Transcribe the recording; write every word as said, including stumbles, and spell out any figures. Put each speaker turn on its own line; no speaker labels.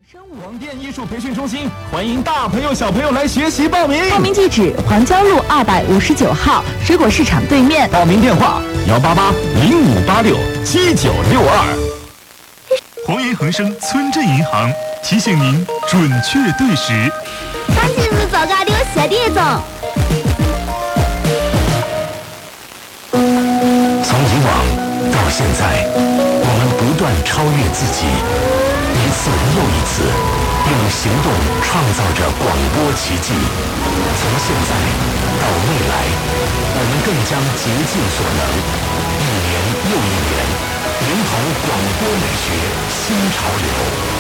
生物广电艺术培训中心欢迎大朋友小朋友来学习报名。
报名地址：黄江路二百五十九号水果市场对面。
报名电话：幺八八零五八六七九六二。
黄岩恒生村镇银行提醒您准确对时。
他是不是早咖丢鞋店总？
从以往到现在，我们不断超越自己，一次又一次，用行动创造着广播奇迹。从现在到未来，我们更将竭尽所能，一年又一年，连同广播美学新潮流。